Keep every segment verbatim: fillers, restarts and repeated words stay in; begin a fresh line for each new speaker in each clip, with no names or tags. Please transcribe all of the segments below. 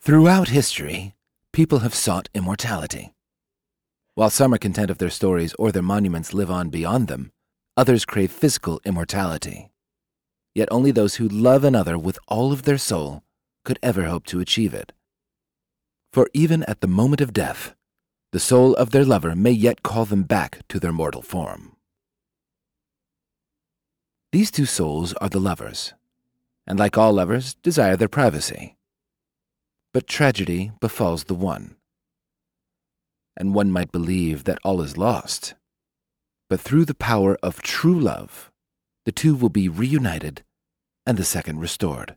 Throughout history, people have sought immortality. While some are content if their stories or their monuments live on beyond them, others crave physical immortality. Yet only those who love another with all of their soul could ever hope to achieve it. For even at the moment of death, the soul of their lover may yet call them back to their mortal form. These two souls are the lovers, and like all lovers, desire their privacy. But tragedy befalls the one, and one might believe that all is lost. But through the power of true love, the two will be reunited and the second restored.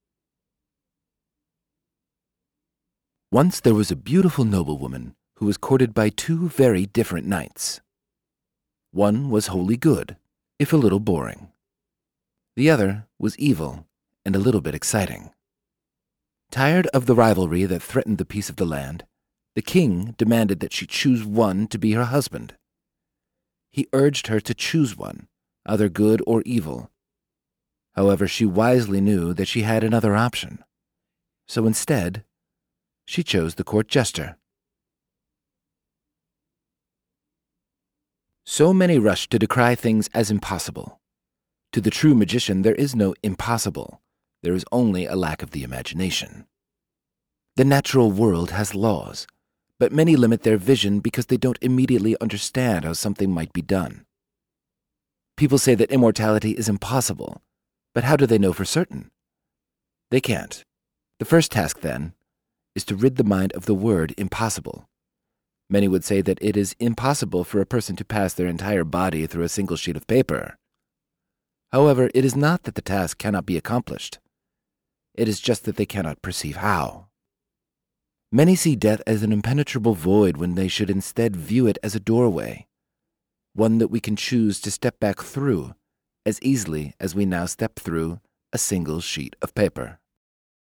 Once there was a beautiful noblewoman who was courted by two very different knights. One was wholly good, if a little boring. The other was evil and a little bit exciting. Tired of the rivalry that threatened the peace of the land, the king demanded that she choose one to be her husband. He urged her to choose one, either good or evil. However, she wisely knew that she had another option. So instead, she chose the court jester. So many rush to decry things as impossible. To the true magician, there is no impossible. There is only a lack of the imagination. The natural world has laws, but many limit their vision because they don't immediately understand how something might be done. People say that immortality is impossible, but how do they know for certain? They can't. The first task, then, is to rid the mind of the word impossible. Many would say that it is impossible for a person to pass their entire body through a single sheet of paper. However, it is not that the task cannot be accomplished. It is just that they cannot perceive how. Many see death as an impenetrable void when they should instead view it as a doorway, one that we can choose to step back through as easily as we now step through a single sheet of paper.